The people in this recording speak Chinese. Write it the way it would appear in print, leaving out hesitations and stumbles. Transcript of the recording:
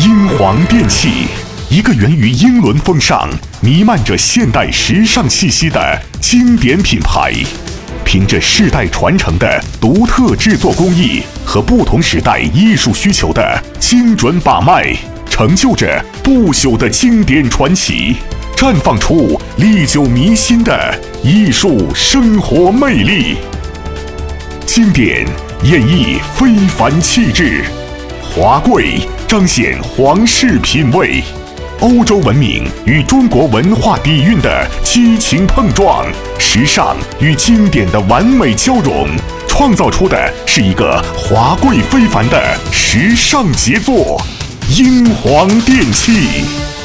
英皇电器，一个源于英伦风尚、弥漫着现代时尚气息的经典品牌，凭着世代传承的独特制作工艺和不同时代艺术需求的精准把脉，成就着不朽的经典传奇，绽放出历久弥新的艺术生活魅力。经典演绎非凡气质，华贵彰显皇室品味，欧洲文明与中国文化底蕴的激情碰撞，时尚与经典的完美交融，创造出的是一个华贵非凡的时尚杰作——英皇电器。